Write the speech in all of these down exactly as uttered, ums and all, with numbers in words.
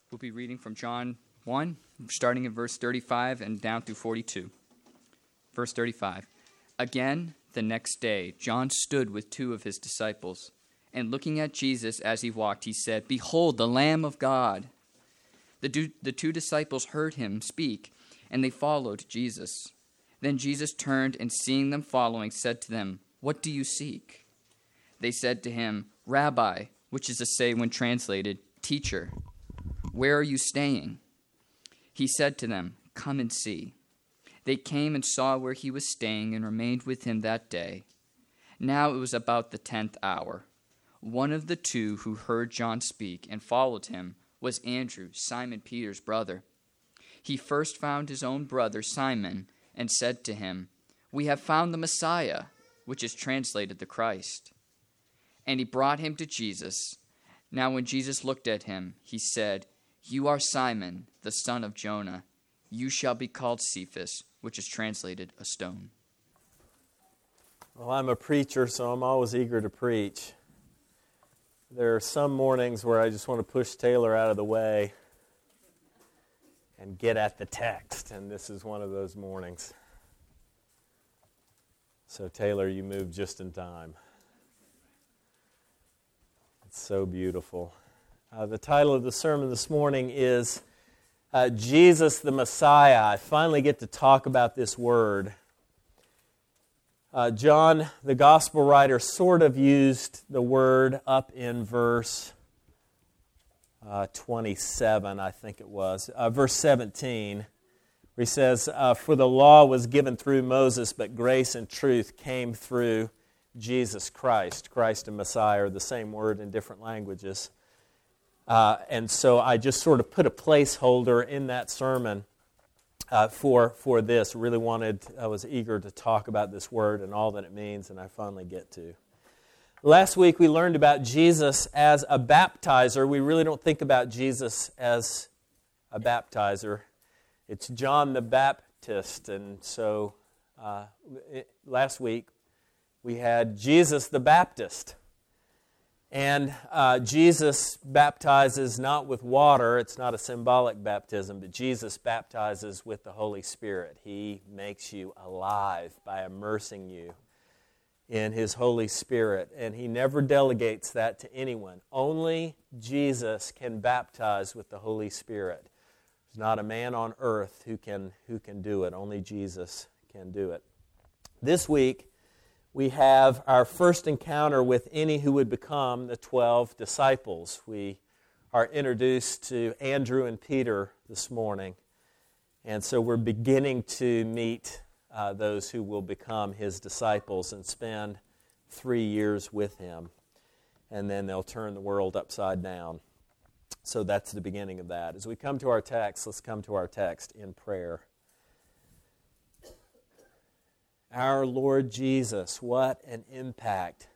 We'll be reading from John one, starting in verse thirty-five and down through forty-two. Verse thirty-five. Again, the next day, John stood with two of his disciples, and looking at Jesus as he walked, he said, "Behold, the Lamb of God." The, do, the two disciples heard him speak, and they followed Jesus. Then Jesus turned, and seeing them following, said to them, "What do you seek?" They said to him, "Rabbi," which is to say, when translated, "Teacher, where are you staying?" He said to them, "Come and see." They came and saw where he was staying and remained with him that day. Now it was about the tenth hour. One of the two who heard John speak and followed him was Andrew, Simon Peter's brother. He first found his own brother Simon and said to him, "We have found the Messiah," which is translated the Christ. And he brought him to Jesus. Now when Jesus looked at him, he said, "You are Simon, the son of Jonah. You shall be called Cephas," which is translated a stone. Well, I'm a preacher, so I'm always eager to preach. There are some mornings where I just want to push Taylor out of the way and get at the text, and this is one of those mornings. So, Taylor, you moved just in time. It's so beautiful. Uh, the title of the sermon this morning is uh, Jesus the Messiah. I finally get to talk about this word. Uh, John, the gospel writer, sort of used the word up in verse uh, twenty-seven, I think it was, uh, verse seventeen, where he says, uh, "For the law was given through Moses, but grace and truth came through Jesus Christ." Christ and Messiah are the same word in different languages. Uh, and so I just sort of put a placeholder in that sermon Uh, for for this. Really wanted, I was eager to talk about this word and all that it means, and I finally get to. Last week we learned about Jesus as a baptizer. We really don't think about Jesus as a baptizer. It's John the Baptist, and so uh, it, last week we had Jesus the Baptist. And uh, Jesus baptizes not with water. It's not a symbolic baptism, but Jesus baptizes with the Holy Spirit. He makes you alive by immersing you in His Holy Spirit. And He never delegates that to anyone. Only Jesus can baptize with the Holy Spirit. There's not a man on earth who can, who can do it. Only Jesus can do it. This week, we have our first encounter with any who would become the twelve disciples. We are introduced to Andrew and Peter this morning. And so we're beginning to meet uh, those who will become His disciples and spend three years with Him. And then they'll turn the world upside down. So that's the beginning of that. As we come to our text, let's come to our text in prayer. Our Lord Jesus, what an impact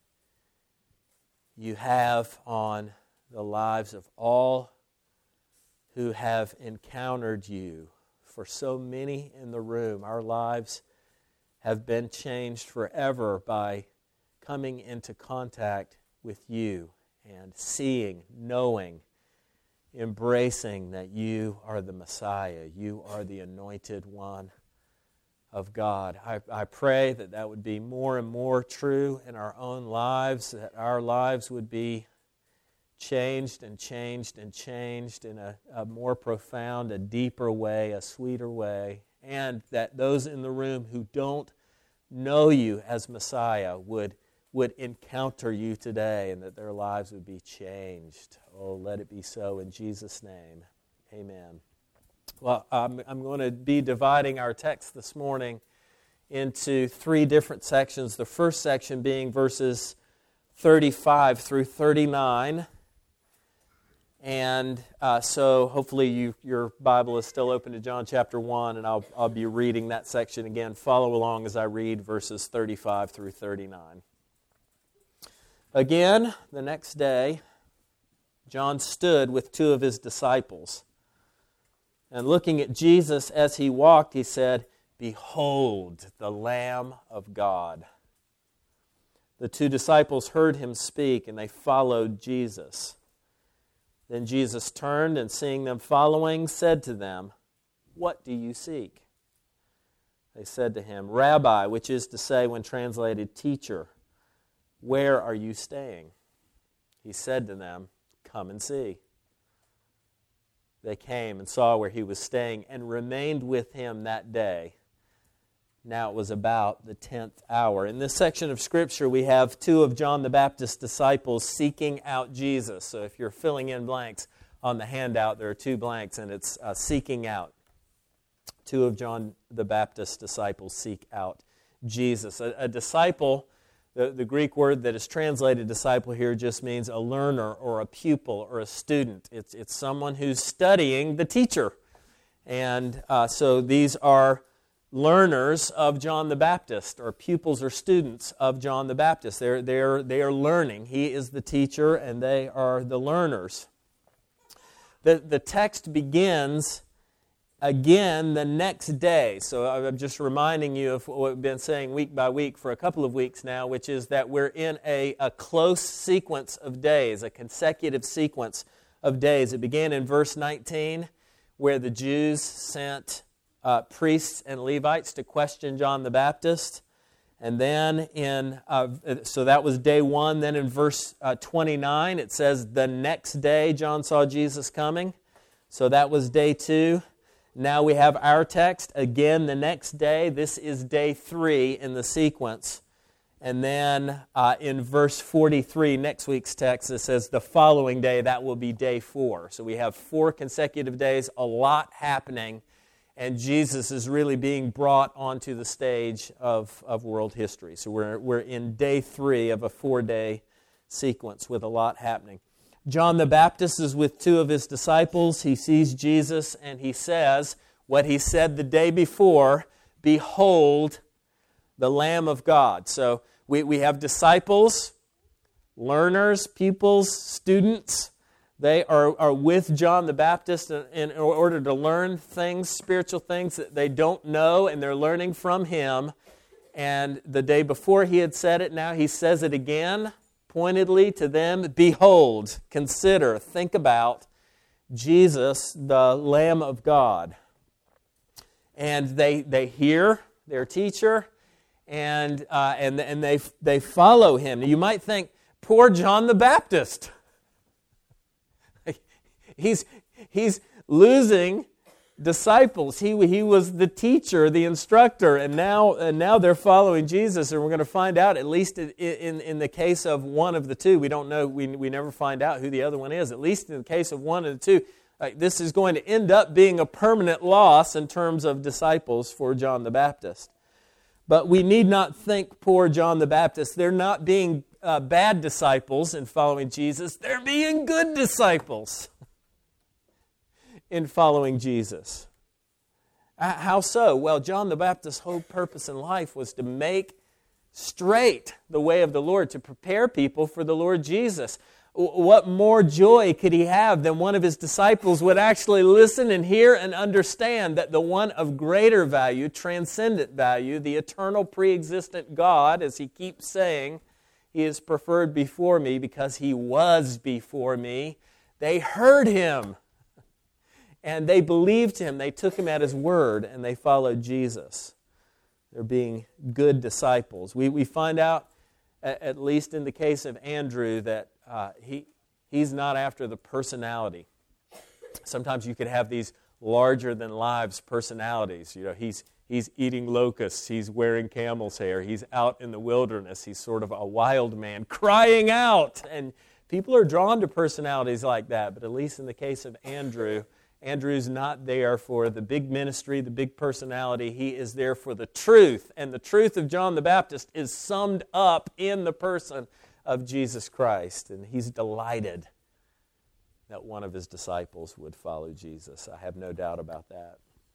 you have on the lives of all who have encountered you. For so many in the room, our lives have been changed forever by coming into contact with you and seeing, knowing, embracing that you are the Messiah, you are the anointed one of God. I, I pray that that would be more and more true in our own lives, that our lives would be changed and changed and changed in a, a more profound, a deeper way, a sweeter way, and that those in the room who don't know you as Messiah would, would encounter you today and that their lives would be changed. Oh, let it be so in Jesus' name. Amen. Well, um, I'm going to be dividing our text this morning into three different sections. The first section being verses thirty-five through thirty-nine. And uh, so hopefully you, your Bible is still open to John chapter one, and I'll, I'll be reading that section again. Follow along as I read verses thirty-five through thirty-nine. Again, the next day, John stood with two of his disciples. And looking at Jesus as he walked, he said, "Behold, the Lamb of God." The two disciples heard him speak, and they followed Jesus. Then Jesus turned and seeing them following, said to them, "What do you seek?" They said to him, "Rabbi," which is to say, when translated, teacher, "where are you staying?" He said to them, "Come and see." They came and saw where he was staying and remained with him that day. Now it was about the tenth hour. In this section of Scripture, we have two of John the Baptist's disciples seeking out Jesus. So if you're filling in blanks on the handout, there are two blanks, and it's uh, seeking out. Two of John the Baptist's disciples seek out Jesus. A, a disciple, the, the Greek word that is translated disciple here just means a learner or a pupil or a student. It's, it's someone who's studying the teacher. And uh, so these are learners of John the Baptist, or pupils or students of John the Baptist. They're, they're, they are learning. He is the teacher, and they are the learners. The, the text begins again the next day. So I'm just reminding you of what we've been saying week by week for a couple of weeks now, which is that we're in a, a close sequence of days, a consecutive sequence of days. It began in verse nineteen, where the Jews sent Uh, priests and Levites to question John the Baptist. And then in, uh, so that was day one. Then in verse uh, twenty-nine, it says, the next day John saw Jesus coming. So that was day two. Now we have our text, again the next day. This is day three in the sequence. And then uh, in verse forty-three, next week's text, it says the following day, that will be day four. So we have four consecutive days, a lot happening. And Jesus is really being brought onto the stage of, of world history. So we're, we're in day three of a four-day sequence with a lot happening. John the Baptist is with two of his disciples. He sees Jesus and he says what he said the day before, "Behold, the Lamb of God." So we, we have disciples, learners, pupils, students. They are, are with John the Baptist in, in order to learn things, spiritual things that they don't know, and they're learning from him. And the day before he had said it, now he says it again, pointedly to them, "Behold," consider, think about Jesus, the Lamb of God. And they they hear their teacher, and uh, and and they they follow him. Now you might think, poor John the Baptist. He's, he's losing disciples. He, he was the teacher, the instructor, and now, and now they're following Jesus. And we're going to find out, at least in, in, in the case of one of the two, we don't know, we, we never find out who the other one is. At least in the case of one of the two, like, this is going to end up being a permanent loss in terms of disciples for John the Baptist. But we need not think poor John the Baptist. They're not being uh, bad disciples in following Jesus. They're being good disciples in following Jesus. How so? Well, John the Baptist's whole purpose in life was to make straight the way of the Lord, to prepare people for the Lord Jesus. What more joy could he have than one of his disciples would actually listen and hear and understand that the one of greater value, transcendent value, the eternal pre-existent God, as he keeps saying, he is preferred before me because he was before me. They heard him. And they believed him, they took him at his word, and they followed Jesus. They're being good disciples. We we find out, at least in the case of Andrew, that uh, he he's not after the personality. Sometimes you could have these larger-than-lives personalities. You know, he's he's eating locusts, he's wearing camel's hair, he's out in the wilderness, he's sort of a wild man crying out. And people are drawn to personalities like that, but at least in the case of Andrew, Andrew's not there for the big ministry, the big personality. He is there for the truth. And the truth of John the Baptist is summed up in the person of Jesus Christ. And he's delighted that one of his disciples would follow Jesus. I have no doubt about that.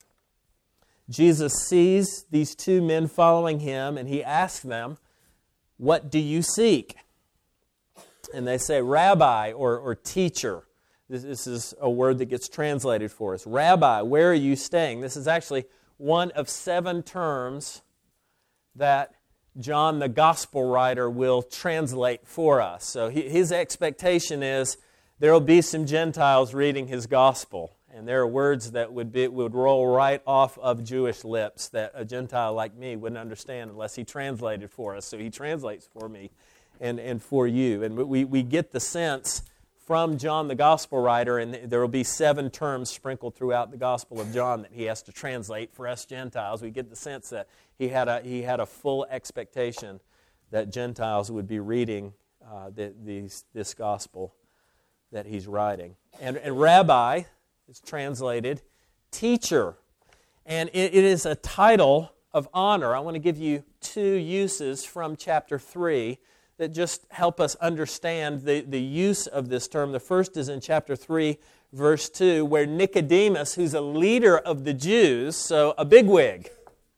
Jesus sees these two men following him, and he asks them, "What do you seek?" And they say, "Rabbi," or, or teacher. This is a word that gets translated for us. Rabbi, where are you staying? This is actually one of seven terms that John, the gospel writer, will translate for us. So his expectation is there will be some Gentiles reading his gospel. And there are words that would be would roll right off of Jewish lips that a Gentile like me wouldn't understand unless he translated for us. So he translates for me and, and for you. And we, we get the sense from John the gospel writer, and there will be seven terms sprinkled throughout the Gospel of John that he has to translate for us Gentiles. We get the sense that he had a, he had a full expectation that Gentiles would be reading uh, the, these, this gospel that he's writing. And, and rabbi is translated teacher. And it, it is a title of honor. I want to give you two uses from chapter three that just help us understand the, the use of this term. The first is in chapter three, verse two, where Nicodemus, who's a leader of the Jews, so a bigwig,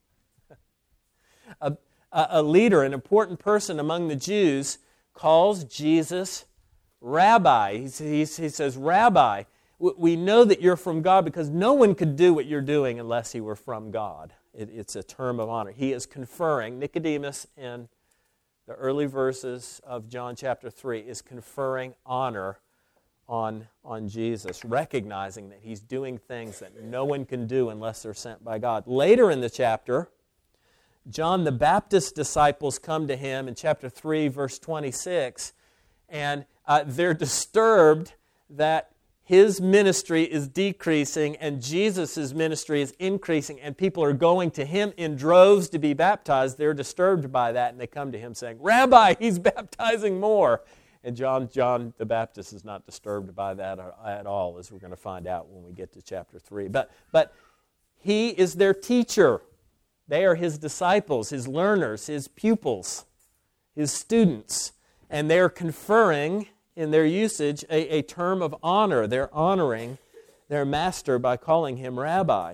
a, a leader, an important person among the Jews, calls Jesus Rabbi. He, he, he says, Rabbi, we know that you're from God because no one could do what you're doing unless he were from God. It, it's a term of honor. He is conferring, Nicodemus in the early verses of John chapter three is conferring honor on, on Jesus, recognizing that he's doing things that no one can do unless they're sent by God. Later in the chapter, John the Baptist's disciples come to him in chapter three, verse twenty-six, and uh, they're disturbed that his ministry is decreasing and Jesus' ministry is increasing, and people are going to him in droves to be baptized. They're disturbed by that, and they come to him saying, Rabbi, he's baptizing more. And John, John the Baptist is not disturbed by that at all, as we're going to find out when we get to chapter three. But, but he is their teacher. They are his disciples, his learners, his pupils, his students, and they are conferring in their usage, a, a term of honor. They're honoring their master by calling him rabbi.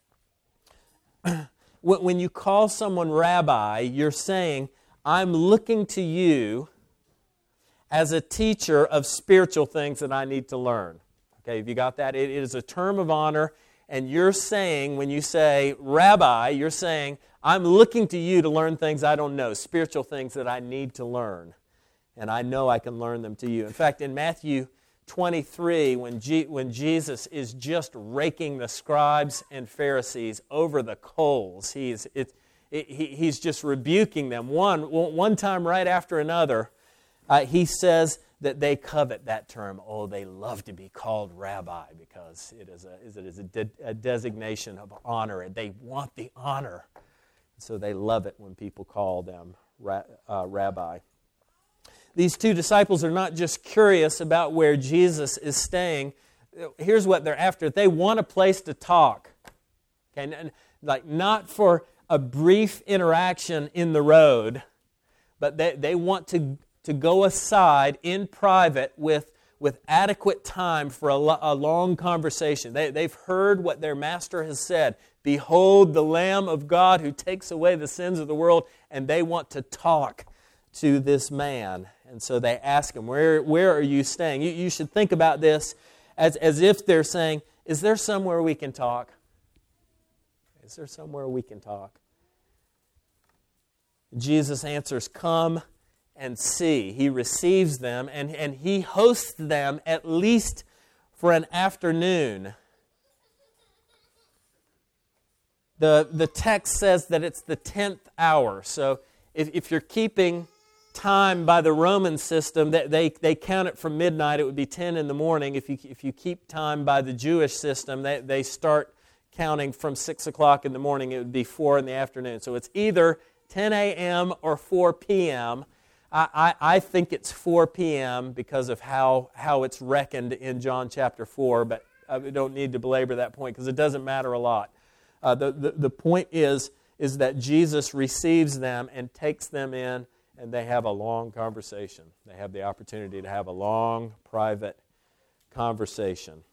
When you call someone rabbi, you're saying, I'm looking to you as a teacher of spiritual things that I need to learn. Okay, have you got that? It is a term of honor, and you're saying, when you say rabbi, you're saying, I'm looking to you to learn things I don't know, spiritual things that I need to learn. And I know I can learn them to you. In fact, in Matthew twenty-three, when, G- when Jesus is just raking the scribes and Pharisees over the coals, he's, it, it, he, he's just rebuking them one, one time right after another. Uh, he says that they covet that term. Oh, they love to be called rabbi because it is a, it is a, de- a designation of honor. They want the honor. So they love it when people call them ra- uh, rabbi. These two disciples are not just curious about where Jesus is staying. Here's what they're after. They want a place to talk. Okay, like not for a brief interaction in the road, but they, they want to, to go aside in private with, with adequate time for a, lo- a long conversation. They, they've heard what their master has said. Behold the Lamb of God who takes away the sins of the world, and they want to talk to this man. And so they ask him, where, where are you staying? You, you should think about this as, as if they're saying, is there somewhere we can talk? Is there somewhere we can talk? Jesus answers, come and see. He receives them, and, and he hosts them at least for an afternoon. The, the text says that it's the tenth hour. So if, if you're keeping time by the Roman system, that they, they count it from midnight, it would be ten in the morning. If you if you keep time by the Jewish system, they, they start counting from six o'clock in the morning, it would be four in the afternoon. So it's either ten a.m. or four p.m. I, I, I think it's four p.m. because of how, how it's reckoned in John chapter four, but I don't need to belabor that point because it doesn't matter a lot. Uh, the, the, the point is, is that Jesus receives them and takes them in, and they have a long conversation. They have the opportunity to have a long, private conversation.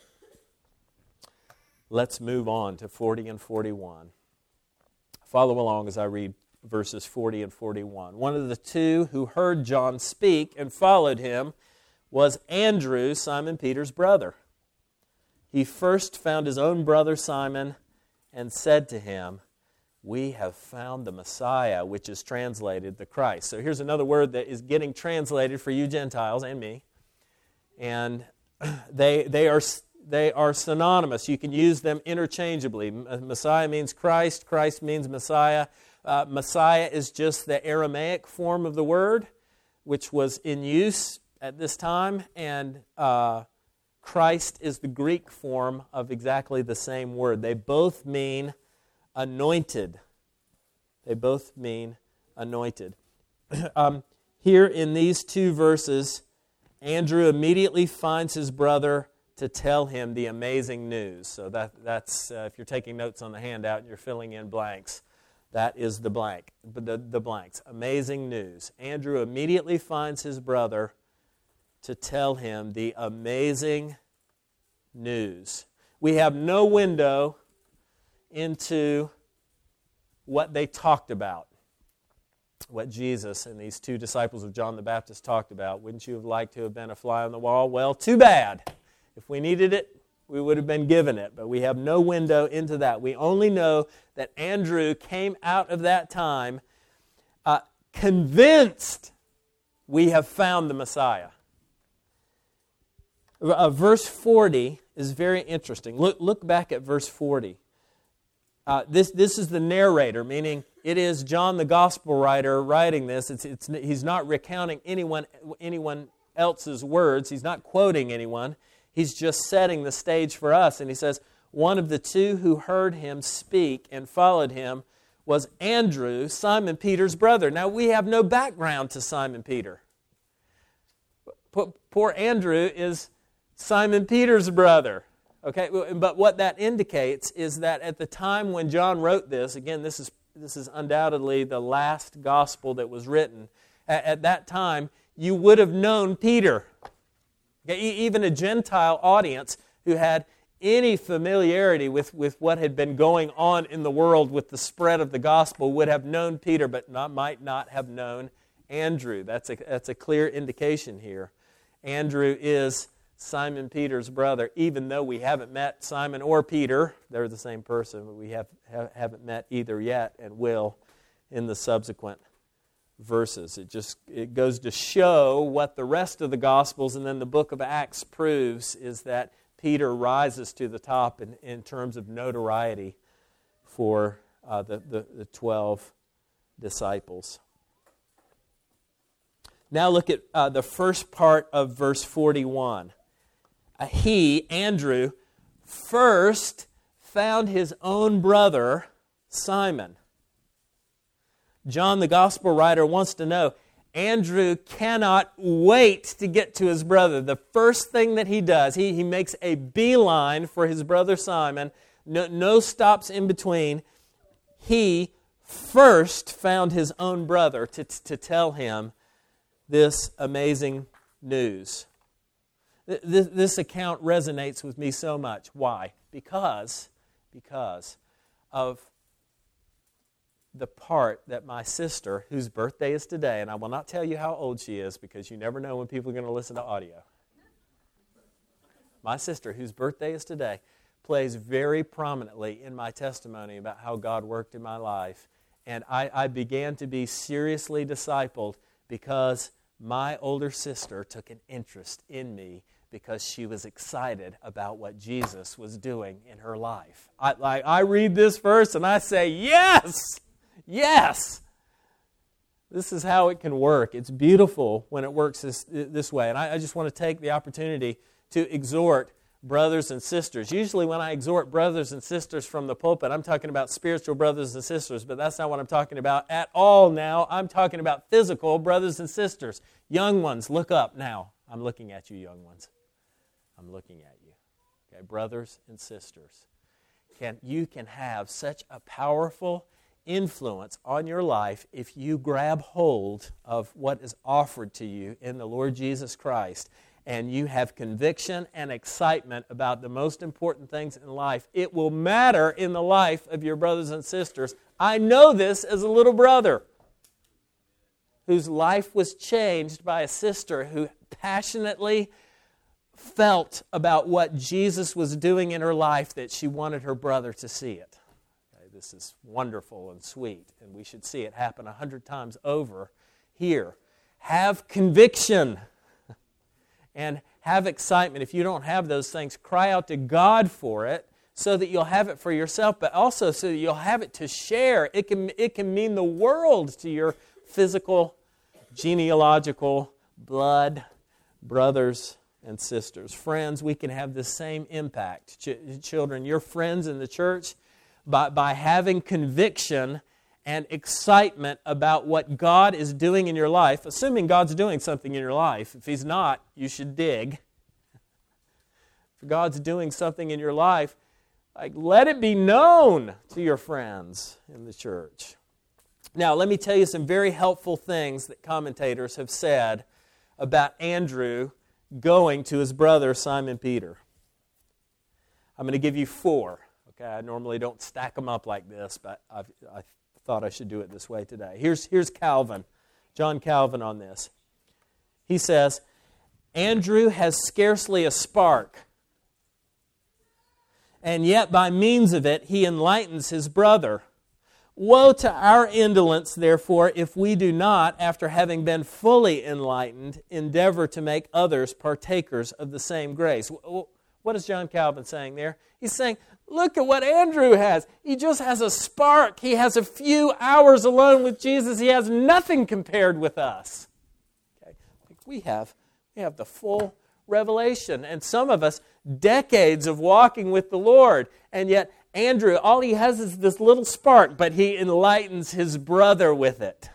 Let's move on to forty and forty-one. Follow along as I read verses forty and forty-one. One of the two who heard John speak and followed him was Andrew, Simon Peter's brother. He first found his own brother Simon and said to him, we have found the Messiah, which is translated the Christ. So here's another word that is getting translated for you Gentiles and me. And they, they, are, they are synonymous. You can use them interchangeably. Messiah means Christ. Christ means Messiah. Uh, Messiah is just the Aramaic form of the word, which was in use at this time. And uh, Christ is the Greek form of exactly the same word. They both mean anointed. They both mean anointed. um, here in these two verses, Andrew immediately finds his brother to tell him the amazing news. So that, that's, uh, if you're taking notes on the handout and you're filling in blanks, that is the blank, the, the blanks. Amazing news. Andrew immediately finds his brother to tell him the amazing news. We have no window into what they talked about, what Jesus and these two disciples of John the Baptist talked about. Wouldn't you have liked to have been a fly on the wall? Well, too bad. If we needed it, we would have been given it, but we have no window into that. We only know that Andrew came out of that time uh, convinced we have found the Messiah. Uh, verse forty is very interesting. Look, look back at verse forty. Uh, this, this is the narrator, meaning it is John the Gospel writer writing this. It's, it's, he's not recounting anyone, anyone else's words. He's not quoting anyone. He's just setting the stage for us. And he says, one of the two who heard him speak and followed him was Andrew, Simon Peter's brother. Now, we have no background to Simon Peter. Poor Andrew is Simon Peter's brother. Okay, but what that indicates is that at the time when John wrote this, again, this is this is undoubtedly the last gospel that was written. At, at that time, you would have known Peter. Okay, even a Gentile audience who had any familiarity with, with what had been going on in the world with the spread of the gospel would have known Peter, but not, might not have known Andrew. That's a, that's a clear indication here. Andrew is Simon Peter's brother, even though we haven't met Simon or Peter. They're the same person, but we have, have, haven't met either yet and will in the subsequent verses. It just it goes to show what the rest of the Gospels and then the book of Acts proves is that Peter rises to the top in, in terms of notoriety for uh, the, the, the twelve disciples. Now look at uh, the first part of verse forty-one. Uh, he, Andrew, first found his own brother, Simon. John, the gospel writer, wants to know, Andrew cannot wait to get to his brother. The first thing that he does, he, he makes a beeline for his brother Simon. No, no stops in between. He first found his own brother to, to tell him this amazing news. This, this account resonates with me so much. Why? Because, because of the part that my sister, whose birthday is today, and I will not tell you how old she is because you never know when people are going to listen to audio. My sister, whose birthday is today, plays very prominently in my testimony about how God worked in my life. And I, I began to be seriously discipled because my older sister took an interest in me because she was excited about what Jesus was doing in her life. I, like, I read this verse and I say, yes! Yes! This is how it can work. It's beautiful when it works this, this way. And I, I just want to take the opportunity to exhort brothers and sisters. Usually when I exhort brothers and sisters from the pulpit, I'm talking about spiritual brothers and sisters, but that's not what I'm talking about at all now. I'm talking about physical brothers and sisters. Young ones, look up now. I'm looking at you, young ones. I'm looking at you. Okay, brothers and sisters. Can, you can have such a powerful influence on your life if you grab hold of what is offered to you in the Lord Jesus Christ and you have conviction and excitement about the most important things in life. It will matter in the life of your brothers and sisters. I know this as a little brother whose life was changed by a sister who passionately felt about what Jesus was doing in her life that she wanted her brother to see it. Okay, this is wonderful and sweet, and we should see it happen a hundred times over here. Have conviction and have excitement. If you don't have those things, cry out to God for it so that you'll have it for yourself, but also so that you'll have it to share. It can, it can mean the world to your physical, genealogical, blood brothers and sisters. Friends, we can have the same impact. Ch- children, your friends in the church, by, by having conviction and excitement about what God is doing in your life, assuming God's doing something in your life. If He's not, you should dig. If God's doing something in your life, like, let it be known to your friends in the church. Now, let me tell you some very helpful things that commentators have said about Andrew going to his brother Simon Peter. I'm going to give you four. Okay, I normally don't stack them up like this, but I've, I thought I should do it this way today. Here's, here's Calvin, John Calvin on this. He says, Andrew has scarcely a spark, and yet by means of it he enlightens his brother. Woe to our indolence, therefore, if we do not, after having been fully enlightened, endeavor to make others partakers of the same grace. What is John Calvin saying there? He's saying, look at what Andrew has. He just has a spark. He has a few hours alone with Jesus. He has nothing compared with us. Okay. We have, we have the full revelation. And some of us, decades of walking with the Lord. And yet, Andrew, all he has is this little spark, but he enlightens his brother with it.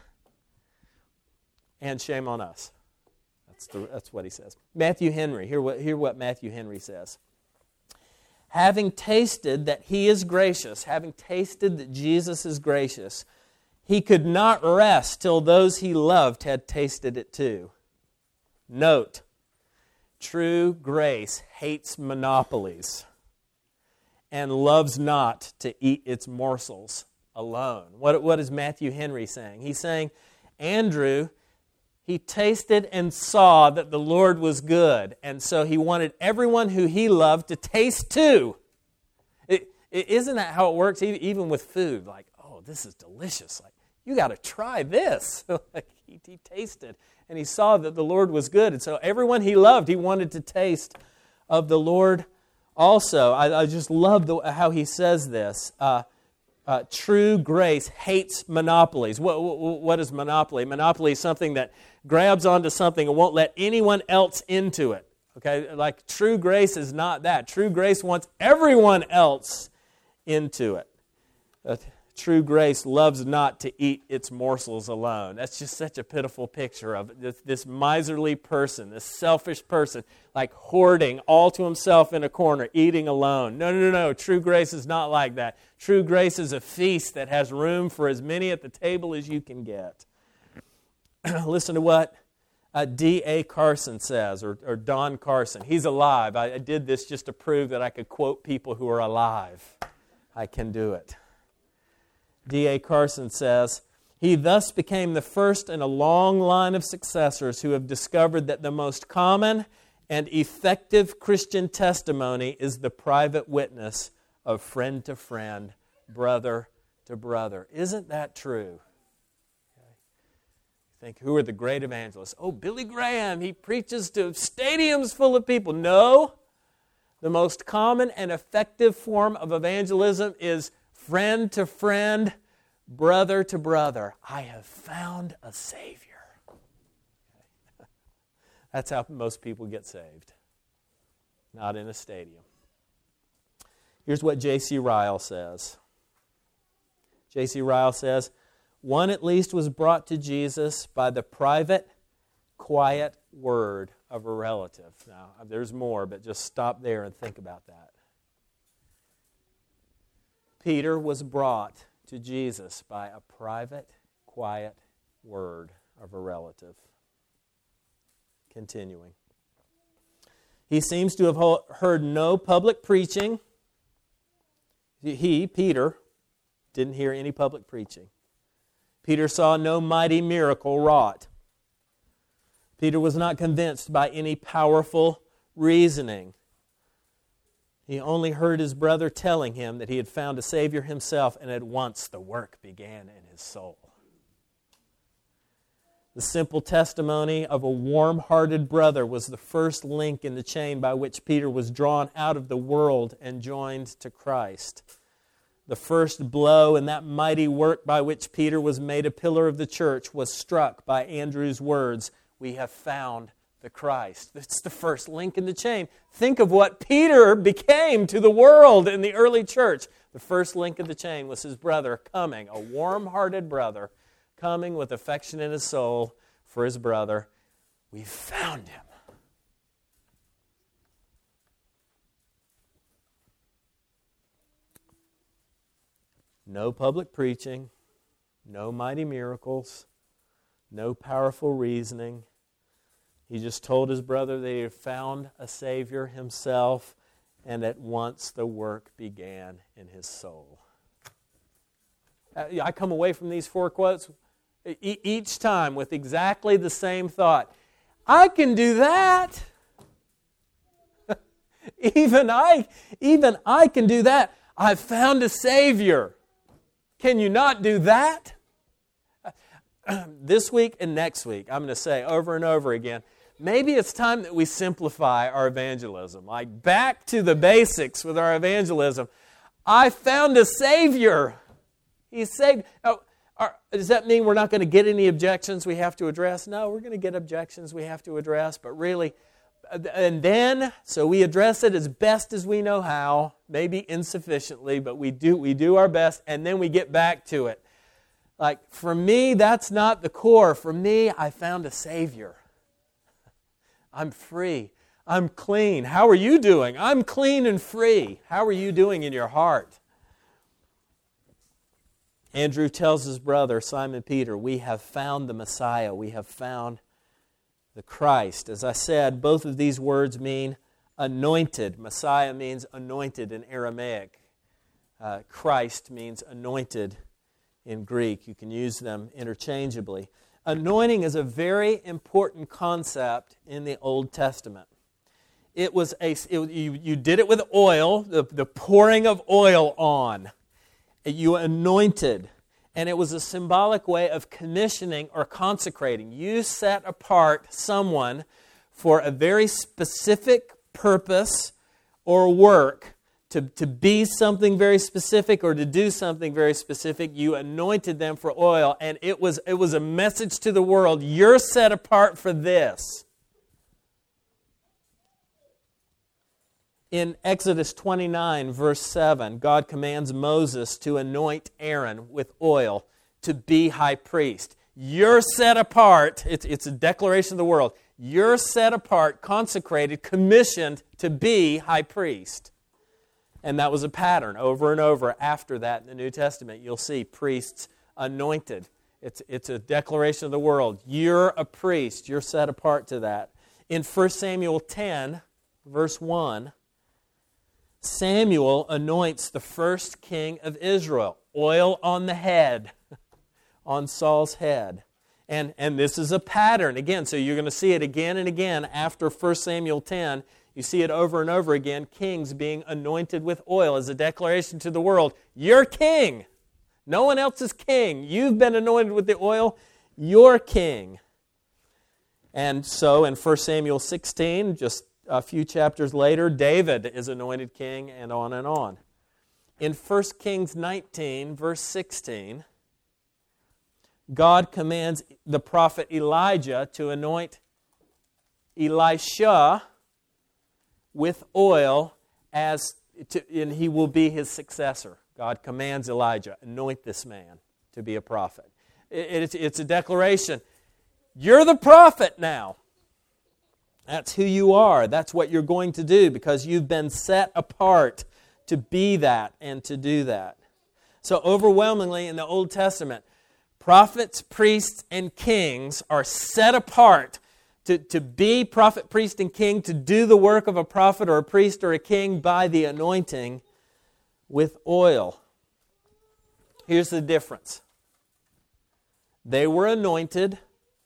And shame on us. That's, the, that's what he says. Matthew Henry, hear what, hear what Matthew Henry says. Having tasted that He is gracious, having tasted that Jesus is gracious, he could not rest till those he loved had tasted it too. Note, true grace hates monopolies and loves not to eat its morsels alone. What, what is Matthew Henry saying? He's saying, Andrew, he tasted and saw that the Lord was good, and so he wanted everyone who he loved to taste too. It, it, isn't that how it works, even with food? Like, oh, this is delicious. Like, you got to try this. like he, he tasted, and he saw that the Lord was good, and so everyone he loved, he wanted to taste of the Lord also. I, I just love the, how he says this. Uh, uh, true grace hates monopolies. What, what, what is monopoly? Monopoly is something that grabs onto something and won't let anyone else into it. Okay, like true grace is not that. True grace wants everyone else into it. Uh, true grace loves not to eat its morsels alone. That's just such a pitiful picture of this, this miserly person, this selfish person, like hoarding all to himself in a corner, eating alone. No, no, no, no. True grace is not like that. True grace is a feast that has room for as many at the table as you can get. Listen to what uh, D A Carson says, or, or Don Carson. He's alive. I, I did this just to prove that I could quote people who are alive. I can do it. D A Carson says, he thus became the first in a long line of successors who have discovered that the most common and effective Christian testimony is the private witness of friend to friend, brother to brother. Isn't that true? Think, who are the great evangelists? Oh, Billy Graham, he preaches to stadiums full of people. No, the most common and effective form of evangelism is friend to friend, brother to brother. I have found a Savior. That's how most people get saved. Not in a stadium. Here's what J C Ryle says. J C Ryle says, one at least was brought to Jesus by the private, quiet word of a relative. Now, there's more, but just stop there and think about that. Peter was brought to Jesus by a private, quiet word of a relative. Continuing. He seems to have heard no public preaching. He, Peter, didn't hear any public preaching. Peter saw no mighty miracle wrought. Peter was not convinced by any powerful reasoning. He only heard his brother telling him that he had found a Savior himself, and at once the work began in his soul. The simple testimony of a warm-hearted brother was the first link in the chain by which Peter was drawn out of the world and joined to Christ. The first blow in that mighty work by which Peter was made a pillar of the church was struck by Andrew's words, "We have found the Christ." It's the first link in the chain. Think of what Peter became to the world in the early church. The first link in the chain was his brother coming, a warm-hearted brother, coming with affection in his soul for his brother. We found him. No public preaching, no mighty miracles, no powerful reasoning. He just told his brother that he had found a Savior himself, and at once the work began in his soul. I come away from these four quotes each time with exactly the same thought. I can do that. even I, even I can do that. I've found a Savior. Can you not do that? This week and next week, I'm going to say over and over again, maybe it's time that we simplify our evangelism. Like back to the basics with our evangelism. I found a Savior. He saved. Oh, are, does that mean we're not going to get any objections we have to address? No, we're going to get objections we have to address, but really, and then, so we address it as best as we know how, maybe insufficiently, but we do we do our best, and then we get back to it. Like, for me, that's not the core. For me, I found a Savior. I'm free. I'm clean. How are you doing? I'm clean and free. How are you doing in your heart? Andrew tells his brother, Simon Peter, we have found the Messiah. We have found the Christ. As I said, both of these words mean anointed. Messiah means anointed in Aramaic. Uh, Christ means anointed in Greek. You can use them interchangeably. Anointing is a very important concept in the Old Testament. It was a it, you, you did it with oil, the, the pouring of oil on. You anointed, and it was a symbolic way of commissioning or consecrating. You set apart someone for a very specific purpose or work, to, to be something very specific or to do something very specific. You anointed them for oil, and it was, it was a message to the world. You're set apart for this. In Exodus twenty-nine, verse seven, God commands Moses to anoint Aaron with oil to be high priest. You're set apart. It's, it's a declaration of the world. You're set apart, consecrated, commissioned to be high priest. And that was a pattern over and over after that in the New Testament. You'll see priests anointed. It's, it's a declaration of the world. You're a priest. You're set apart to that. In First Samuel ten, verse one, Samuel anoints the first king of Israel. Oil on the head, on Saul's head. And, and this is a pattern. Again, so you're going to see it again and again after First Samuel ten. You see it over and over again, kings being anointed with oil as a declaration to the world. You're king. No one else is king. You've been anointed with the oil. You're king. And so in First Samuel sixteen, just a few chapters later, David is anointed king, and on and on. In First Kings nineteen, verse sixteen, God commands the prophet Elijah to anoint Elisha with oil, as to, and he will be his successor. God commands Elijah, anoint this man to be a prophet. It, it's, it's a declaration. You're the prophet now. That's who you are. That's what you're going to do because you've been set apart to be that and to do that. So overwhelmingly in the Old Testament, prophets, priests, and kings are set apart to, to be prophet, priest, and king, to do the work of a prophet or a priest or a king by the anointing with oil. Here's the difference. They were anointed.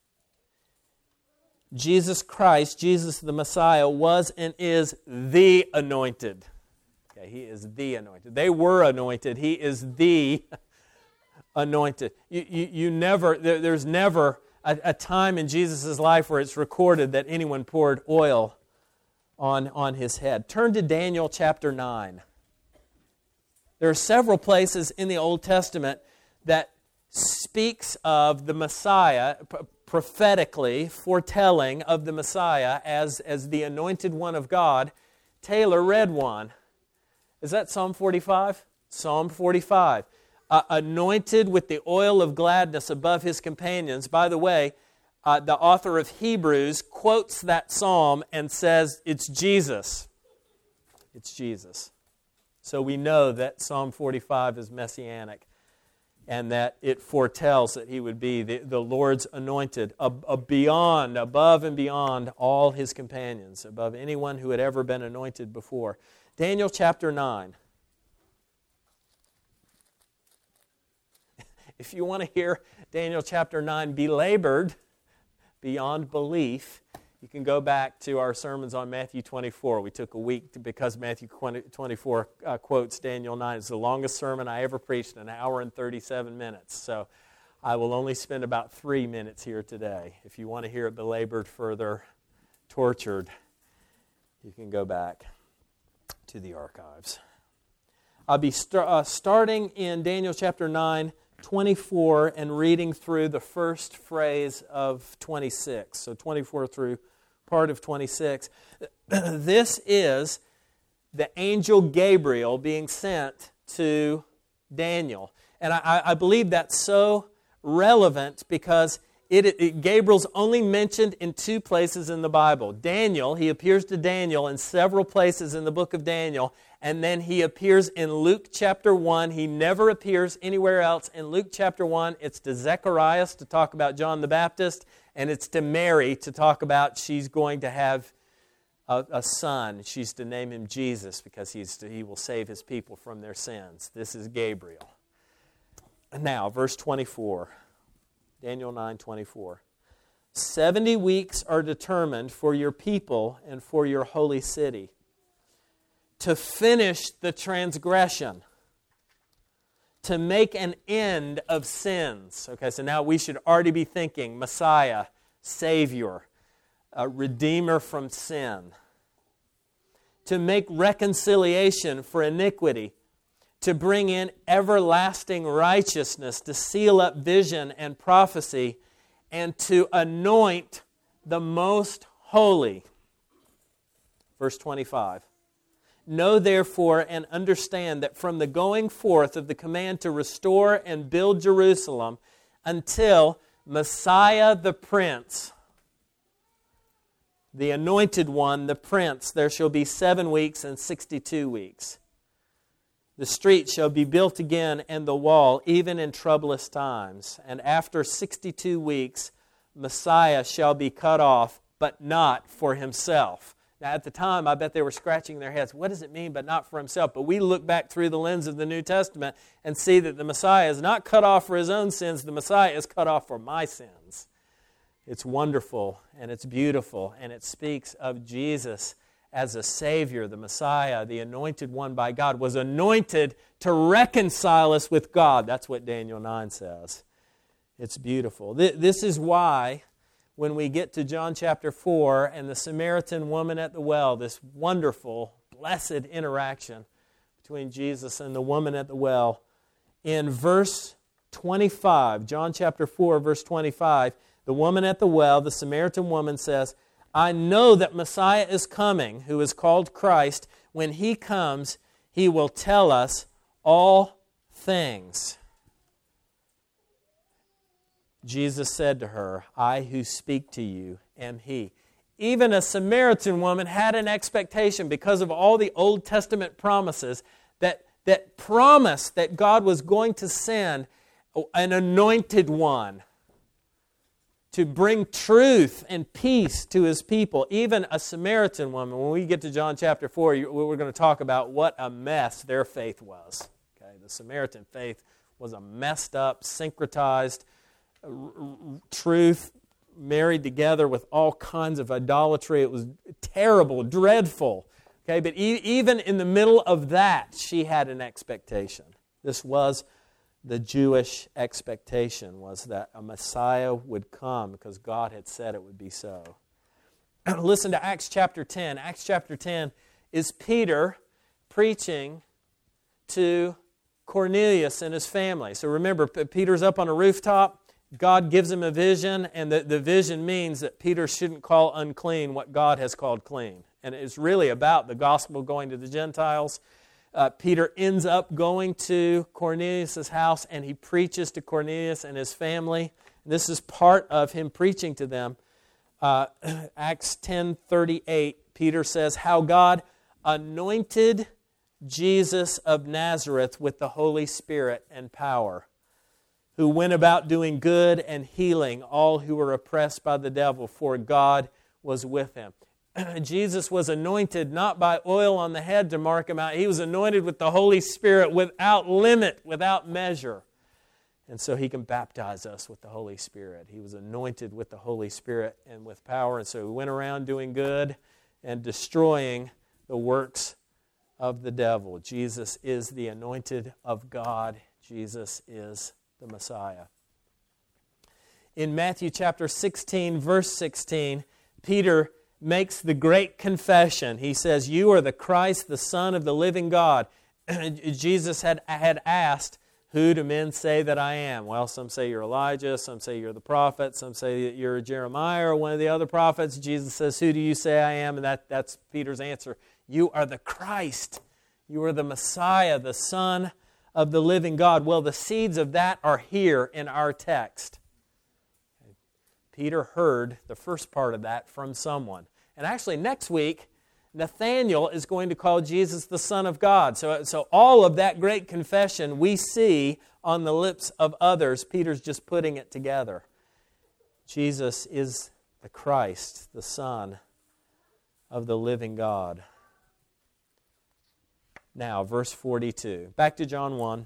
Jesus Christ, Jesus the Messiah, was and is the anointed. Okay, He is the anointed. They were anointed. He is the anointed. You, you, you never, there, there's never a, a time in Jesus' life where it's recorded that anyone poured oil on, on his head. Turn to Daniel chapter nine. There are several places in the Old Testament that speaks of the Messiah, prophetically foretelling of the Messiah as, as the anointed one of God. Taylor read one. Is that Psalm forty-five? Psalm forty-five. Uh, anointed with the oil of gladness above his companions. By the way, uh, the author of Hebrews quotes that psalm and says it's Jesus. It's Jesus. So we know that Psalm forty-five is messianic and that it foretells that he would be the, the Lord's anointed, a, a beyond, above and beyond all his companions, above anyone who had ever been anointed before. Daniel chapter nine. If you want to hear Daniel chapter nine belabored beyond belief, you can go back to our sermons on Matthew twenty-four. We took a week to, because Matthew twenty-four uh, quotes Daniel nine. It's the longest sermon I ever preached, an hour and thirty-seven minutes. So I will only spend about three minutes here today. If you want to hear it belabored further, tortured, you can go back to the archives. I'll be st- uh, starting in Daniel chapter nine, twenty-four, and reading through the first phrase of twenty-six. So twenty-four through part of twenty-six. This is the angel Gabriel being sent to Daniel. And I, I believe that's so relevant because it, it, Gabriel's only mentioned in two places in the Bible. Daniel, he appears to Daniel in several places in the book of Daniel, and then he appears in Luke chapter one. He never appears anywhere else. In Luke chapter one, it's to Zacharias to talk about John the Baptist, and it's to Mary to talk about she's going to have a, a son. She's to name him Jesus because he's to, he will save his people from their sins. This is Gabriel. Now, verse twenty-four, Daniel nine twenty-four. Seventy weeks are determined for your people and for your holy city, to finish the transgression, to make an end of sins. Okay, so now we should already be thinking Messiah, Savior, a Redeemer from sin. To make reconciliation for iniquity, to bring in everlasting righteousness, to seal up vision and prophecy, and to anoint the most holy. Verse twenty-five. Know therefore and understand that from the going forth of the command to restore and build Jerusalem until Messiah the Prince, the anointed one, the Prince, there shall be seven weeks and sixty-two weeks. The street shall be built again and the wall, even in troublous times. And after sixty-two weeks, Messiah shall be cut off, but not for himself. Now, at the time, I bet they were scratching their heads. What does it mean, but not for himself? But we look back through the lens of the New Testament and see that the Messiah is not cut off for his own sins. The Messiah is cut off for my sins. It's wonderful, and it's beautiful, and it speaks of Jesus as a Savior. The Messiah, the anointed one by God, was anointed to reconcile us with God. That's what Daniel nine says. It's beautiful. This is why when we get to John chapter four and the Samaritan woman at the well, this wonderful, blessed interaction between Jesus and the woman at the well, in verse twenty-five, John chapter four, verse twenty-five, the woman at the well, the Samaritan woman says, I know that Messiah is coming, who is called Christ. When He comes, He will tell us all things. Jesus said to her, I who speak to you am He. Even a Samaritan woman had an expectation because of all the Old Testament promises that, that promised that God was going to send an anointed one to bring truth and peace to His people. Even a Samaritan woman, when we get to John chapter four, we're going to talk about what a mess their faith was. Okay, the Samaritan faith was a messed up, syncretized truth married together with all kinds of idolatry. It was terrible, dreadful. Okay, but e- even in the middle of that, she had an expectation. This was the Jewish expectation was that a Messiah would come because God had said it would be so. Listen to Acts chapter ten. Acts chapter ten is Peter preaching to Cornelius and his family. So remember, Peter's up on a rooftop. God gives him a vision, and the, the vision means that Peter shouldn't call unclean what God has called clean. And it's really about the gospel going to the Gentiles. Uh, Peter ends up going to Cornelius' house, and he preaches to Cornelius and his family. This is part of him preaching to them. Uh, Acts ten thirty-eight, Peter says, how God anointed Jesus of Nazareth with the Holy Spirit and power, who went about doing good and healing all who were oppressed by the devil, for God was with him. Jesus was anointed not by oil on the head to mark him out. He was anointed with the Holy Spirit without limit, without measure. And so he can baptize us with the Holy Spirit. He was anointed with the Holy Spirit and with power. And so he went around doing good and destroying the works of the devil. Jesus is the anointed of God. Jesus is the Messiah. In Matthew chapter sixteen, verse sixteen, Peter makes the great confession. He says, you are the Christ, the Son of the living God. Jesus had, had asked, who do men say that I am? Well, some say you're Elijah, some say you're the prophet, some say that you're Jeremiah or one of the other prophets. Jesus says, who do you say I am? And that, that's Peter's answer. You are the Christ. You are the Messiah, the Son of the living God. Well, the seeds of that are here in our text. Peter heard the first part of that from someone. And actually, next week, Nathanael is going to call Jesus the Son of God. So, so all of that great confession we see on the lips of others, Peter's just putting it together. Jesus is the Christ, the Son of the living God. Now, verse forty-two. Back to John one.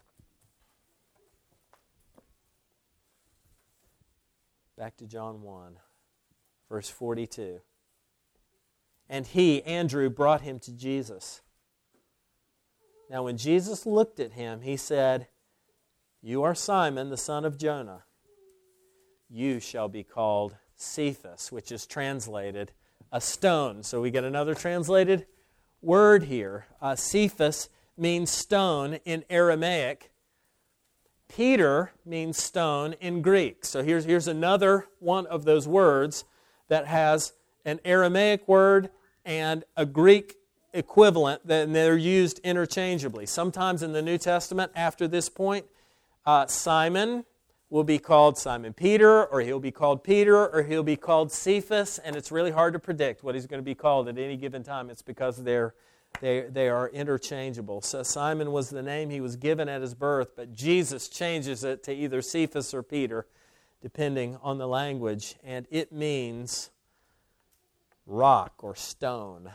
Back to John one, verse forty-two. And he, Andrew, brought him to Jesus. Now, when Jesus looked at him, he said, you are Simon, the son of Jonah. You shall be called Cephas, which is translated a stone. So we get another translated word here. Uh, Cephas means stone in Aramaic. Peter means stone in Greek. So here's, here's another one of those words that has an Aramaic word and a Greek equivalent, and they're used interchangeably. Sometimes in the New Testament, after this point, uh, Simon will be called Simon Peter, or he'll be called Peter, or he'll be called Cephas, and it's really hard to predict what he's going to be called at any given time. It's because they're They, they are interchangeable. So Simon was the name he was given at his birth, but Jesus changes it to either Cephas or Peter, depending on the language, and it means rock or stone.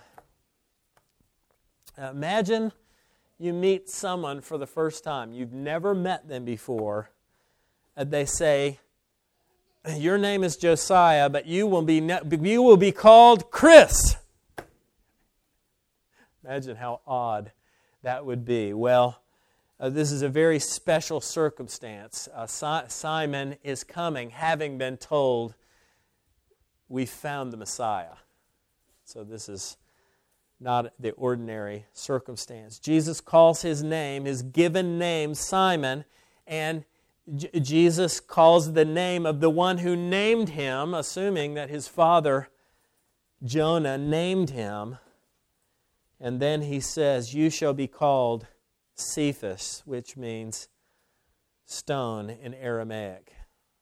Now imagine you meet someone for the first time. You've never met them before, and they say, your name is Josiah, but you will be, you will be called Chris. Imagine how odd that would be. Well, uh, this is a very special circumstance. Uh, si- Simon is coming, having been told, we found the Messiah. So this is not the ordinary circumstance. Jesus calls his name, his given name, Simon, and J- Jesus calls the name of the one who named him, assuming that his father, Jonah, named him. And then he says, you shall be called Cephas, which means stone in Aramaic.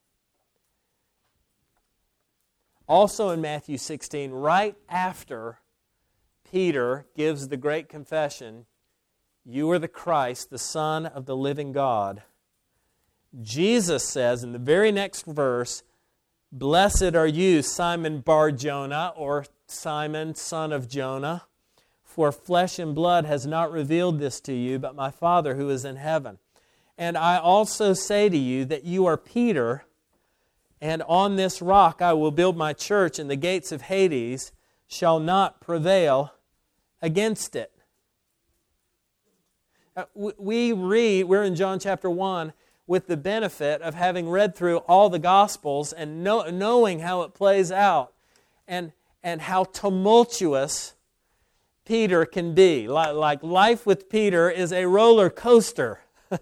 Also in Matthew sixteen, right after Peter gives the great confession, you are the Christ, the Son of the living God, Jesus says in the very next verse, blessed are you, Simon Bar-Jonah, or Simon, son of Jonah, for flesh and blood has not revealed this to you, but my Father who is in heaven. And I also say to you that you are Peter, and on this rock I will build my church, and the gates of Hades shall not prevail against it. Uh, we read, we're in John chapter one, with the benefit of having read through all the Gospels and know, knowing how it plays out and, and how tumultuous Peter can be. Like, like life with Peter is a roller coaster.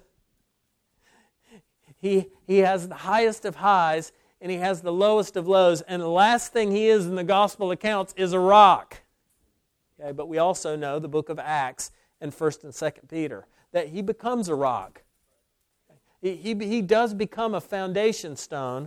he, he has the highest of highs and he has the lowest of lows, and the last thing he is in the Gospel accounts is a rock. Okay, but we also know the book of Acts and First and Second Peter, that he becomes a rock. He, he, he does become a foundation stone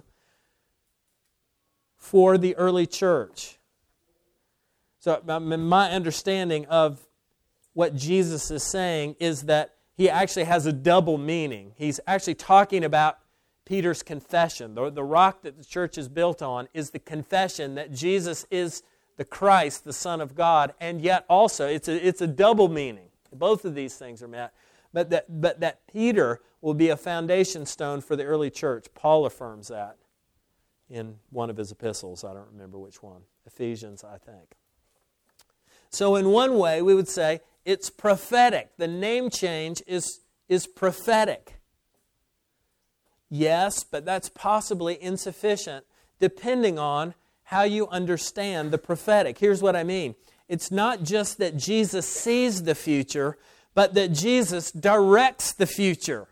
for the early church. So my understanding of what Jesus is saying is that he actually has a double meaning. He's actually talking about Peter's confession. The, the rock that the church is built on is the confession that Jesus is the Christ, the Son of God, and yet also it's a, it's a double meaning. Both of these things are met. But that, but that Peter will be a foundation stone for the early church. Paul affirms that in one of his epistles. I don't remember which one. Ephesians, I think. So in one way, we would say it's prophetic. The name change is, is prophetic. Yes, but that's possibly insufficient depending on how you understand the prophetic. Here's what I mean. It's not just that Jesus sees the future, but that Jesus directs the future.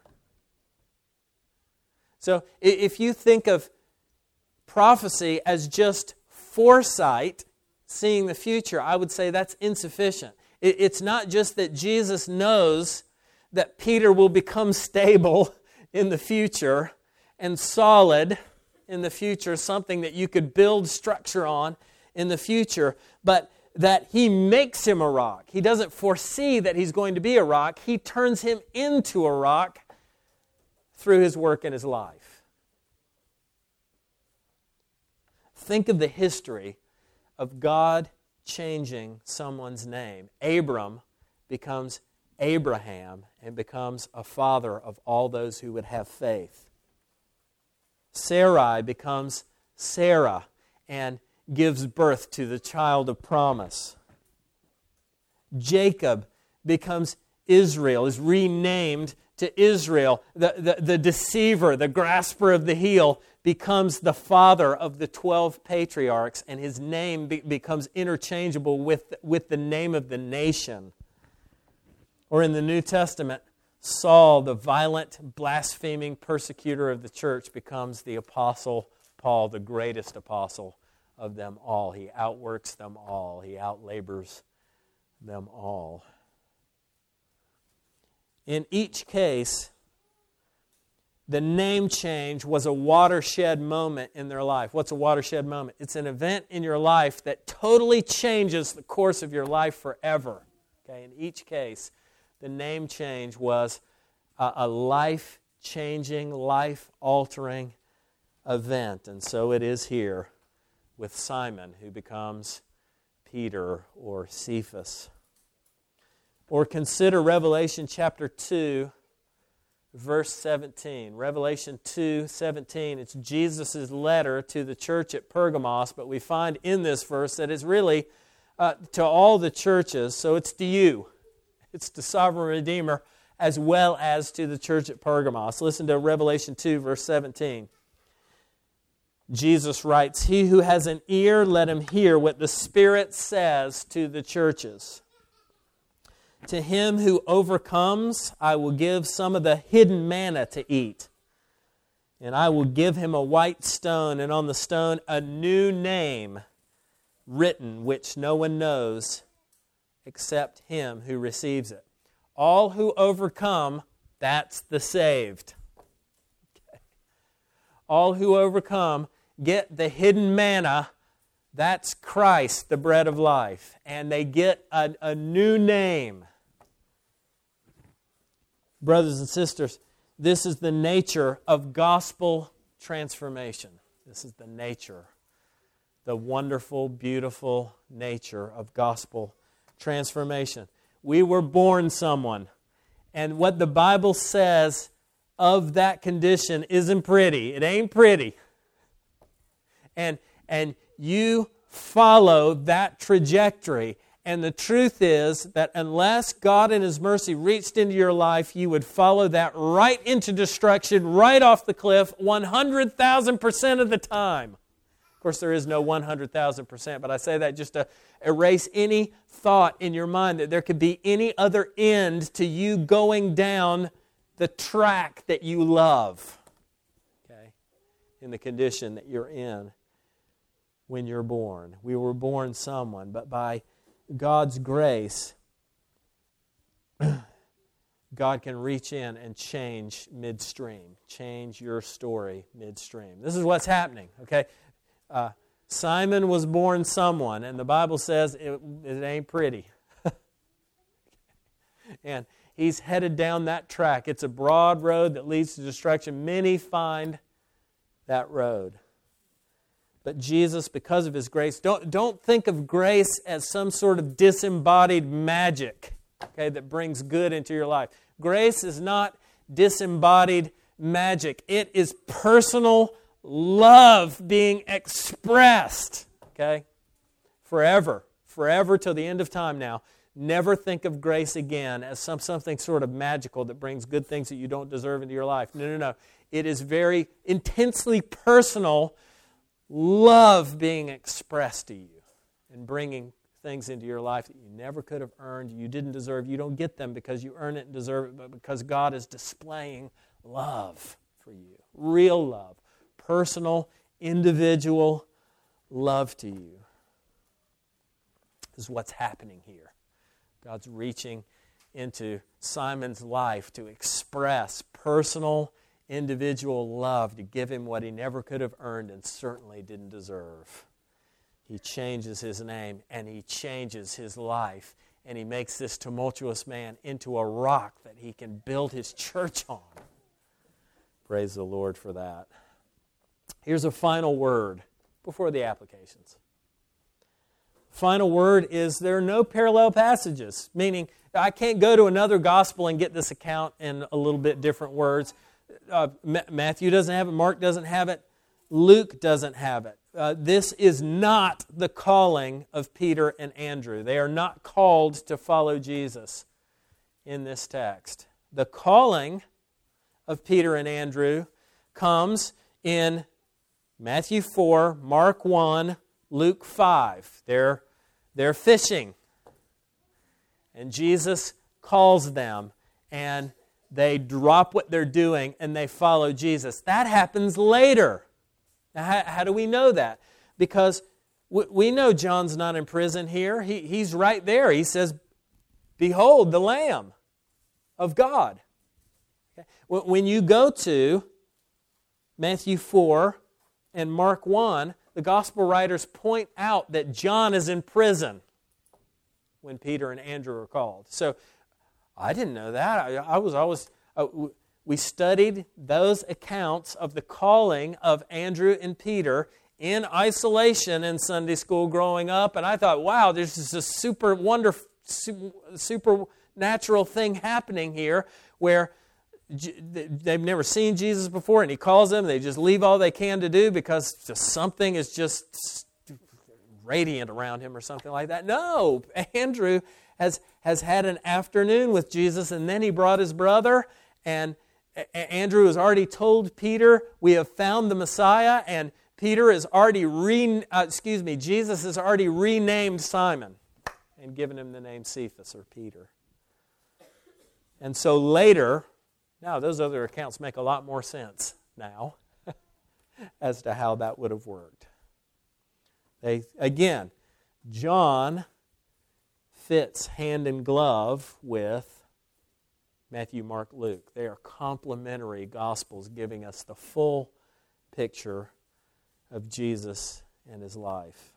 So if you think of prophecy as just foresight, seeing the future, I would say that's insufficient. It's not just that Jesus knows that Peter will become stable in the future and solid in the future, something that you could build structure on in the future, but that he makes him a rock. He doesn't foresee that he's going to be a rock. He turns him into a rock through his work in his life. Think of the history of God changing someone's name. Abram becomes Abraham and becomes a father of all those who would have faith. Sarai becomes Sarah and gives birth to the child of promise. Jacob becomes Israel, is renamed to Israel. The, the, the deceiver, the grasper of the heel, becomes the father of the twelve patriarchs, and his name be, becomes interchangeable with, with the name of the nation. Or in the New Testament, Saul, the violent, blaspheming persecutor of the church, becomes the apostle Paul, the greatest apostle of them all. He outworks them all. He outlabors them all. In each case, the name change was a watershed moment in their life. What's a watershed moment? It's an event in your life that totally changes the course of your life forever. Okay, in each case, the name change was a, a life-changing, life-altering event. And so it is here with Simon, who becomes Peter or Cephas. Or consider Revelation chapter two, verse seventeen. Revelation two, seventeen. It's Jesus' letter to the church at Pergamos, but we find in this verse that it's really uh, to all the churches, so it's to you. It's to Sovereign Redeemer as well as to the church at Pergamos. Listen to Revelation two, verse seventeen. Jesus writes, "He who has an ear, let him hear what the Spirit says to the churches. To him who overcomes, I will give some of the hidden manna to eat. And I will give him a white stone, and on the stone a new name written, which no one knows except him who receives it." All who overcome, that's the saved. Okay. All who overcome get the hidden manna, that's Christ, the bread of life. And they get a, a new name. Brothers and sisters, this is the nature of gospel transformation. This is the nature, the wonderful, beautiful nature of gospel transformation. We were born someone, and what the Bible says of that condition isn't pretty. It ain't pretty. And, and you follow that trajectory, And the truth is that unless God in His mercy reached into your life, you would follow that right into destruction, right off the cliff, one hundred thousand percent of the time. Of course, there is no one hundred thousand percent, but I say that just to erase any thought in your mind that there could be any other end to you going down the track that you love, okay, in the condition that you're in when you're born. We were born someone, but by God's grace, God can reach in and change midstream, change your story midstream. This is what's happening, okay? Uh, Simon was born someone, and the Bible says it, it ain't pretty. And he's headed down that track. It's a broad road that leads to destruction. Many find that road. But Jesus, because of His grace, don't, don't think of grace as some sort of disembodied magic, okay, that brings good into your life. Grace is not disembodied magic. It is personal love being expressed, okay, forever, forever till the end of time now. Never think of grace again as some, something sort of magical that brings good things that you don't deserve into your life. No, no, no. It is very intensely personal love being expressed to you and bringing things into your life that you never could have earned, you didn't deserve. You don't get them because you earn it and deserve it, but because God is displaying love for you. Real love. Personal, individual love to you. This is what's happening here. God's reaching into Simon's life to express personal, individual love, to give him what he never could have earned and certainly didn't deserve. He changes his name and he changes his life, and he makes this tumultuous man into a rock that he can build his church on. Praise the Lord for that. Here's a final word before the applications. Final word is there are no parallel passages, meaning I can't go to another gospel and get this account in a little bit different words. Uh, Matthew doesn't have it, Mark doesn't have it, Luke doesn't have it. Uh, this is not the calling of Peter and Andrew. They are not called to follow Jesus in this text. The calling of Peter and Andrew comes in Matthew four, Mark one, Luke five. They're, they're fishing. And Jesus calls them, and they drop what they're doing, and they follow Jesus. That happens later. Now, how, how do we know that? Because we, we know John's not in prison here. He, he's right there. He says, "Behold, the Lamb of God." Okay? When you go to Matthew four and Mark one, the gospel writers point out that John is in prison when Peter and Andrew are called. So I didn't know that. I, I was always... Uh, we studied those accounts of the calling of Andrew and Peter in isolation in Sunday school growing up, and I thought, wow, there's just a super wonderful, supernatural thing happening here where they've never seen Jesus before, and He calls them. They just leave all they can to do because just something is just radiant around him or something like that. No, Andrew has, has had an afternoon with Jesus, and then he brought his brother, and Andrew has already told Peter, we have found the Messiah, and Peter is already re, uh, excuse me, Jesus has already renamed Simon and given him the name Cephas or Peter. And so later, now those other accounts make a lot more sense now as to how that would have worked. They, again, John fits hand in glove with Matthew, Mark, Luke. They are complementary gospels giving us the full picture of Jesus and His life.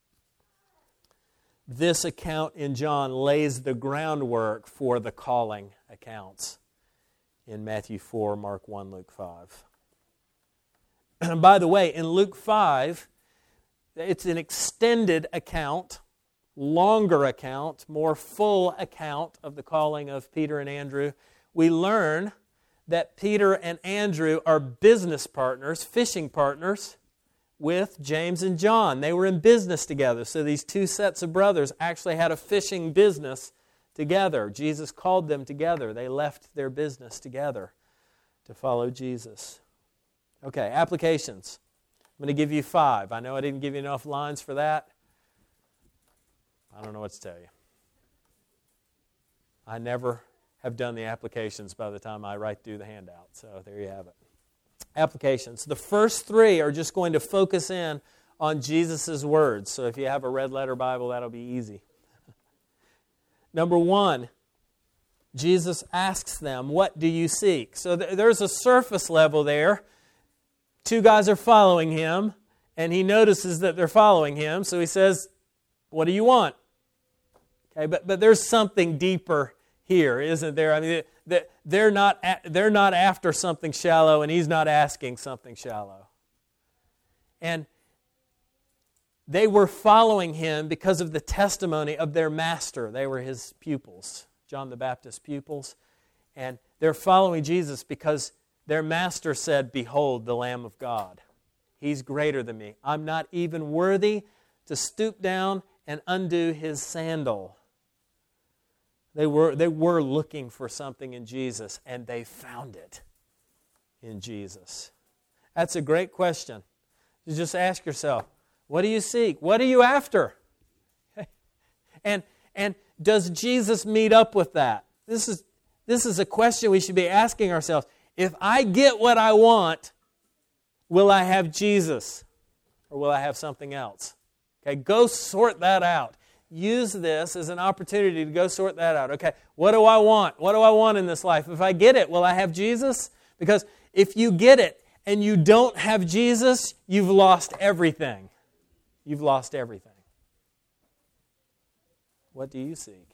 This account in John lays the groundwork for the calling accounts in Matthew four, Mark one, Luke five. And by the way, in Luke five, it's an extended account, longer account, more full account of the calling of Peter and Andrew. We learn that Peter and Andrew are business partners, fishing partners. with James and John. They were in business together. So these two sets of brothers actually had a fishing business together. Jesus called them together. They left their business together to follow Jesus. Okay, applications. I'm going to give you five. I know I didn't give you enough lines for that. I don't know what to tell you. I never have done the applications by the time I write through the handout. So there you have it. Applications. The first three are just going to focus in on Jesus' words. So if you have a red letter Bible, that'll be easy. Number one, Jesus asks them, what do you seek? So th- there's a surface level there. Two guys are following him, and he notices that they're following him. So he says, what do you want? Okay, but, but there's something deeper here, isn't there? I mean, they're not, they're not after something shallow, and he's not asking something shallow. And they were following him because of the testimony of their master. They were his pupils, John the Baptist's pupils. And they're following Jesus because their master said, behold, the Lamb of God. He's greater than me. I'm not even worthy to stoop down and undo his sandal. They were, they were looking for something in Jesus, and they found it in Jesus. That's a great question. You just ask yourself, what do you seek? What are you after? And, and does Jesus meet up with that? This is, this is a question we should be asking ourselves. If I get what I want, will I have Jesus? Or will I have something else? Okay, go sort that out. Use this as an opportunity to go sort that out. Okay, what do I want? What do I want in this life? If I get it, will I have Jesus? Because if you get it and you don't have Jesus, you've lost everything. You've lost everything. What do you seek?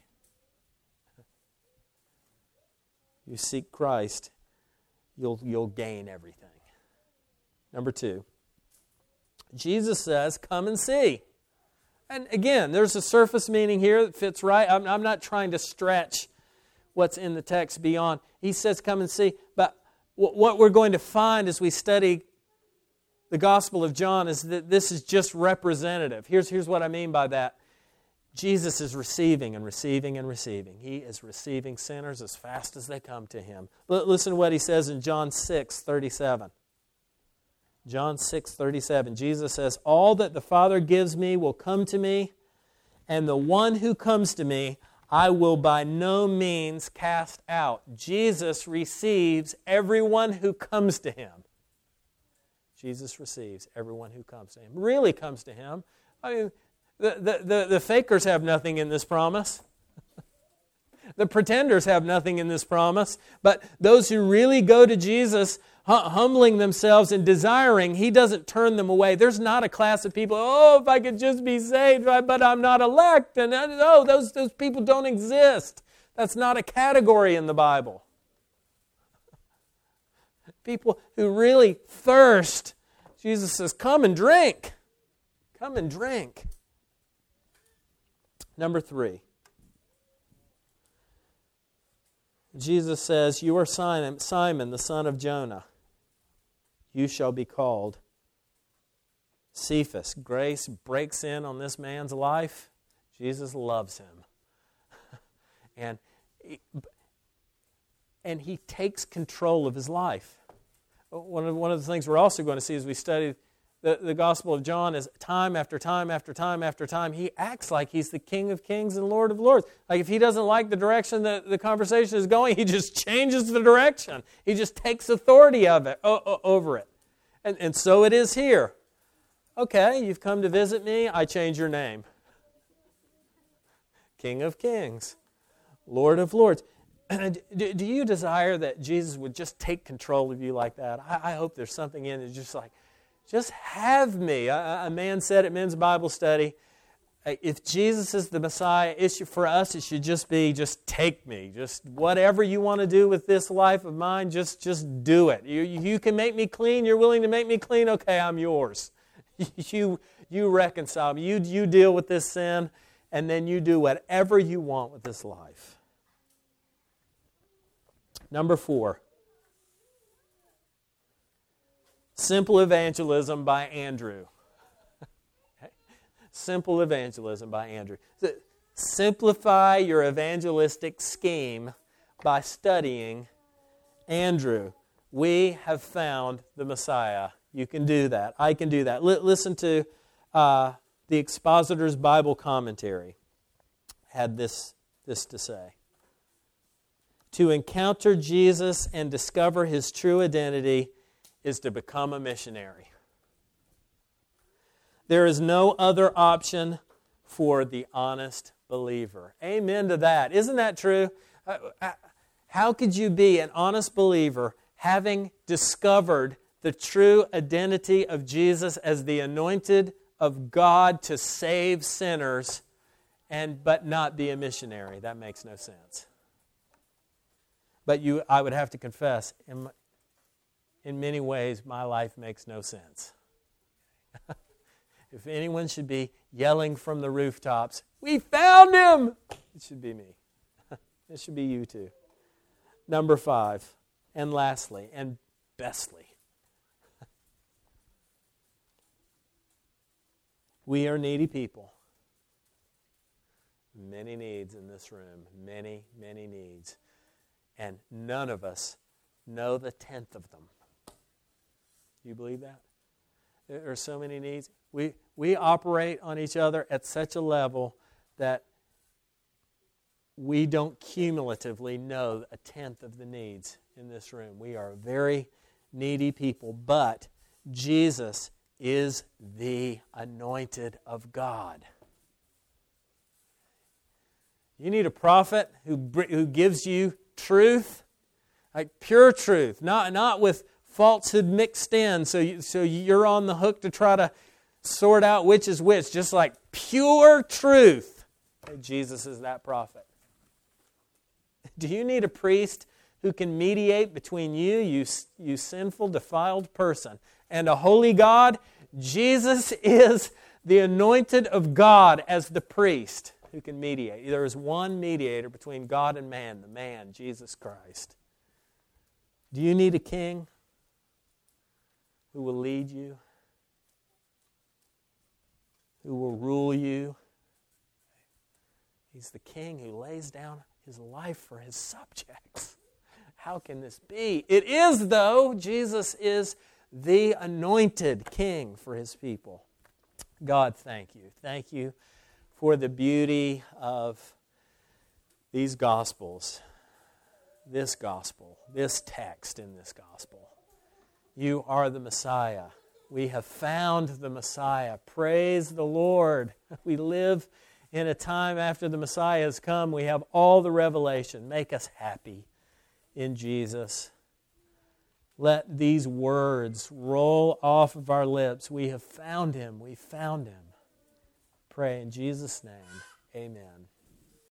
You seek Christ, you'll, you'll gain everything. Number two, Jesus says, come and see. And again, there's a surface meaning here that fits right. I'm, I'm not trying to stretch what's in the text beyond. He says, come and see. But w- what we're going to find as we study the Gospel of John is that this is just representative. Here's, here's what I mean by that. Jesus is receiving and receiving and receiving. He is receiving sinners as fast as they come to Him. L- listen to what He says in John six thirty-seven. John six thirty-seven, Jesus says, all that the Father gives me will come to me, and the one who comes to me I will by no means cast out. Jesus receives everyone who comes to Him. Jesus receives everyone who comes to Him. Really comes to Him. I mean, the, the, the, the fakers have nothing in this promise. The pretenders have nothing in this promise. But those who really go to Jesus, humbling themselves and desiring, He doesn't turn them away. There's not a class of people, oh, if I could just be saved, but I'm not elect. And no, those, those people don't exist. That's not a category in the Bible. People who really thirst, Jesus says, come and drink. Come and drink. Number three. Jesus says, you are Simon, Simon, the son of Jonah. You shall be called Cephas. Grace breaks in on this man's life. Jesus loves him. and, and he takes control of his life. One of, one of the things we're also going to see as we study the, the Gospel of John is time after time after time after time, he acts like he's the King of Kings and Lord of Lords. Like if he doesn't like the direction that the conversation is going, he just changes the direction. He just takes authority of it o- over it. And, and so it is here. Okay, you've come to visit me, I change your name. King of Kings, Lord of Lords. Do, do you desire that Jesus would just take control of you like that? I, I hope there's something in it just like, just have me. A, a man said at men's Bible study, if Jesus is the Messiah, it should, for us it should just be, just take me. Just whatever you want to do with this life of mine, just, just do it. You, you can make me clean. You're willing to make me clean? Okay, I'm yours. You, you reconcile me. You, you deal with this sin, and then you do whatever you want with this life. Number four. Simple Evangelism by Andrew. Simple Evangelism by Andrew. Simplify your evangelistic scheme by studying Andrew. We have found the Messiah. You can do that. I can do that. L- listen to uh, the Expositor's Bible Commentary. Had this, this to say. To encounter Jesus and discover His true identity is to become a missionary. There is no other option for the honest believer. Amen to that. Isn't that true? How could you be an honest believer having discovered the true identity of Jesus as the anointed of God to save sinners, and but not be a missionary? That makes no sense. But you, I would have to confess, in, in many ways, my life makes no sense. If anyone should be yelling from the rooftops, "We found him!" it should be me. It should be you too. Number five, and lastly, and bestly, we are needy people. Many needs in this room. Many, many needs. And none of us know the tenth of them. You believe that? There are so many needs. We we operate on each other at such a level that we don't cumulatively know a tenth of the needs in this room. We are very needy people, but Jesus is the anointed of God. You need a prophet who who gives you truth, like pure truth, not not with falsehood mixed in, so you, so you're on the hook to try to sort out which is which, just like pure truth. Jesus is that prophet. Do you need a priest who can mediate between you, you, you sinful, defiled person, and a holy God? Jesus is the anointed of God as the priest who can mediate. There is one mediator between God and man, the man, Jesus Christ. Do you need a king who will lead you, who will rule you? He's the king who lays down his life for his subjects. How can this be? It is, though. Jesus is the anointed king for his people. God, thank you. Thank you for the beauty of these Gospels, this Gospel, this text in this Gospel. You are the Messiah. We have found the Messiah. Praise the Lord. We live in a time after the Messiah has come. We have all the revelation. Make us happy in Jesus. Let these words roll off of our lips. We have found Him. We found Him. Pray in Jesus' name. Amen.